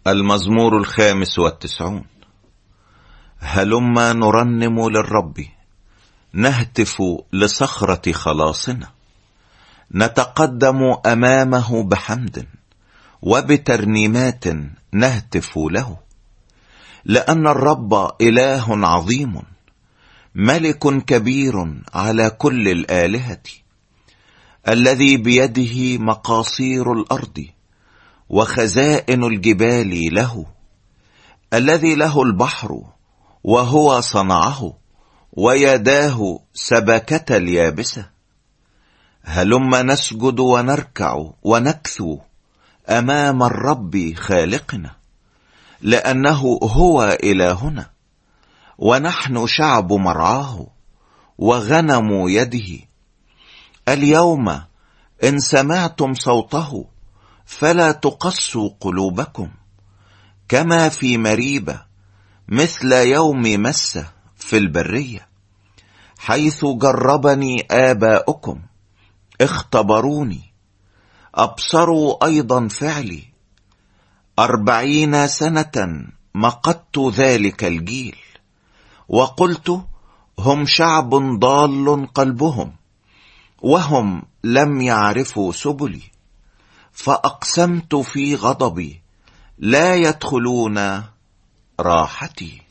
المزمور 95. هلما نرنم للرب، نهتف لصخرة خلاصنا، نتقدم أمامه بحمد وبترنيمات نهتف له، لأن الرب إله عظيم، ملك كبير على كل الآلهة، الذي بيده مقاصير الأرض وخزائن الجبال له، الذي له البحر وهو صنعه، ويداه سبكة اليابسة. هلما نسجد ونركع ونكثو أمام الرب خالقنا، لأنه هو إلهنا، ونحن شعب مرعاه وغنم يده. اليوم إن سمعتم صوته فلا تقسوا قلوبكم، كما في مريبة، مثل يوم مسة في البرية، حيث جربني آباؤكم اختبروني، أبصروا أيضا فعلي. 40 سنة مقت ذلك الجيل، وقلت هم شعب ضال قلبهم، وهم لم يعرفوا سبلي. فأقسمت في غضبي لا يدخلون راحتي.